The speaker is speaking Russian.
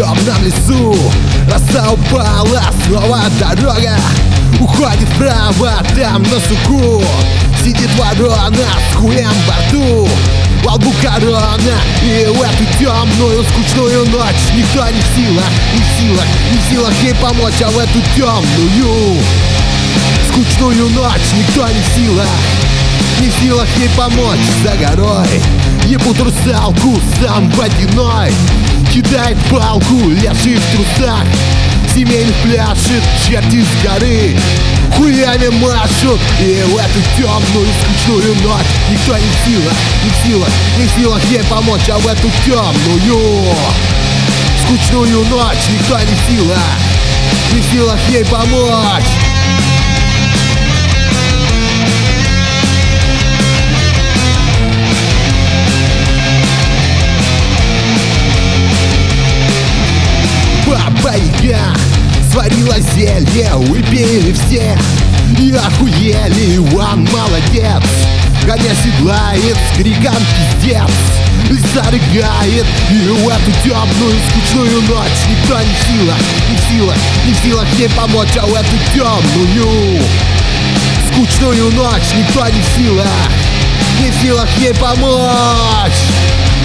темном лесу роса упала, снова дорога уходит вправо, там на суку сидит ворона с хуем во рту, во лбу корона. И в эту темную, скучную ночь никто не в силах ей помочь. А в эту темную, скучную ночь никто не в силах ей помочь. За горой ебут русалку, сам водяной кидает палку, лежит в трусах, семейных пляшет, черти с горы хуями машут. И в эту темную, скучную ночь никто не в силах ей помочь. А в эту темную, скучную ночь никто не в силах ей помочь. Баба-яга сварила зелье, выпили все и охуели. Иван молодец, коня седлает с криком пиздец, лиса рыгает. И в эту темную, скучную ночь никто не в силах ей помочь. А в эту темную, скучную ночь никто не в силах ей помочь.